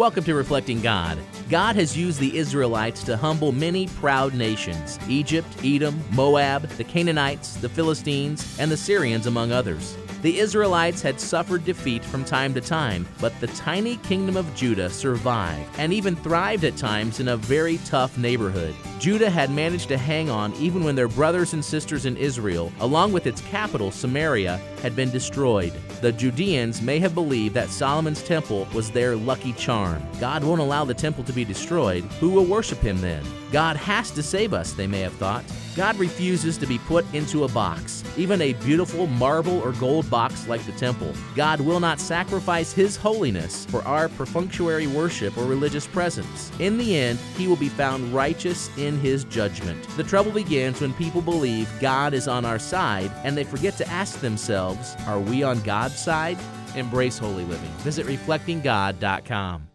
Welcome to Reflecting God. God has used the Israelites to humble many proud nations: Egypt, Edom, Moab, the Canaanites, the Philistines, and the Syrians, among others. The Israelites had suffered defeat from time to time, but the tiny kingdom of Judah survived and even thrived at times in a very tough neighborhood. Judah had managed to hang on even when their brothers and sisters in Israel, along with its capital, Samaria, had been destroyed. The Judeans may have believed that Solomon's temple was their lucky charm. God won't allow the temple to be destroyed. Who will worship him then? God has to save us, they may have thought. God refuses to be put into a box, even a beautiful marble or gold box like the temple. God will not sacrifice his holiness for our perfunctory worship or religious presence. In the end, he will be found righteous in his judgment. The trouble begins when people believe God is on our side and they forget to ask themselves, are we on God's side? Embrace holy living. Visit reflectinggod.com.